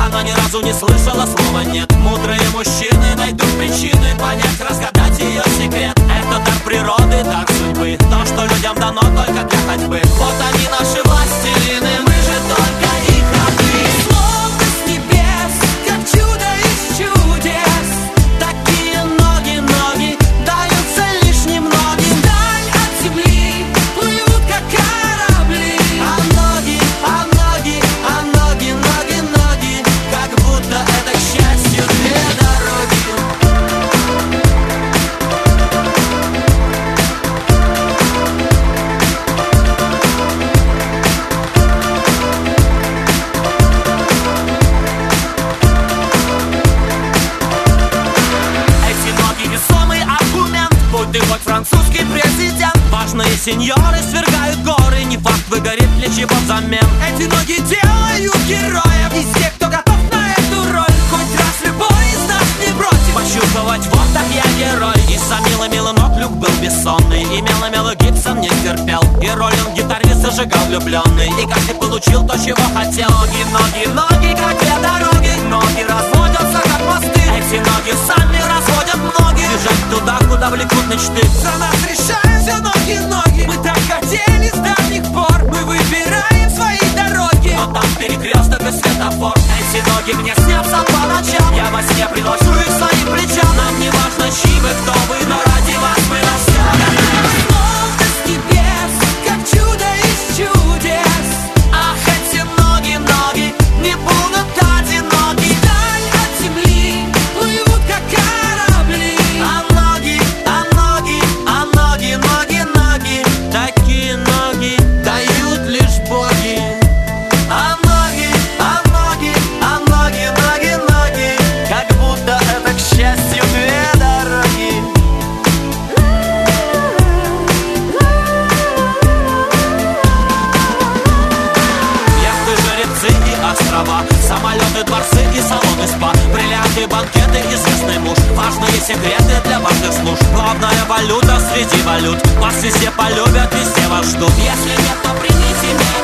Она ни разу не слышала слова «нет». Мудрые мужчины найдут причины понять, разгадать ее секрет. Это дар природы, дар судьбы, то, что людям дано только для ходьбы. Вот они наши властелины, мы же только их рабы. Словно с небес, как чудо из чудес, такие ноги, ноги даются лишь немногим. Вдаль от земли плывут, как корабли. А ноги, ноги, ноги, как будто это, к счастью, две дороги. Эти ноги весомый аргумент, будь ты хоть французский президент. Важные сеньоры свергают горы, не факт выгорит ли чего взамен. Эти ноги делают героев из тех, кто готов на эту роль. Хоть раз любой из нас не против почувствовать, вот так я герой. И сам милый ног Люк был бессонный, и Мело Гибсон не терпел, и роль он гитарист зажигал влюбленный, и каждый получил то, чего хотел. Ноги, ноги, ноги, как две дороги, ноги разводятся, как мосты. Эти ноги сами разводят ноги, бежать туда, куда влекут мечты. За нас решаются ноги, ноги. Мы так хотели с давних пор, мы выбираем свои дороги. Но там перекресток и светофор. Эти ноги мне снятся по ночам, я во сне приношу их своим плечам. Нам не важно, чьи вы, кто вы, но ради вас мы на все готовы. Словно с небес, как чудо из чудес. Ах, эти ноги, ноги не будут одиноки. Вдаль от земли плывут, как корабли. А ноги, ноги, ноги, такие ноги дают лишь боги. А ноги, ноги, ноги, как будто это, к счастью, две дороги. Яхты, жеребцы и острова, самолеты, дворцы и салоны спа, бриллианты, банкеты, известный муж, важные секреты для важных служб. Главная валюта среди валют, вас везде полюбят, везде вас ждут. Если нет, то примите меня.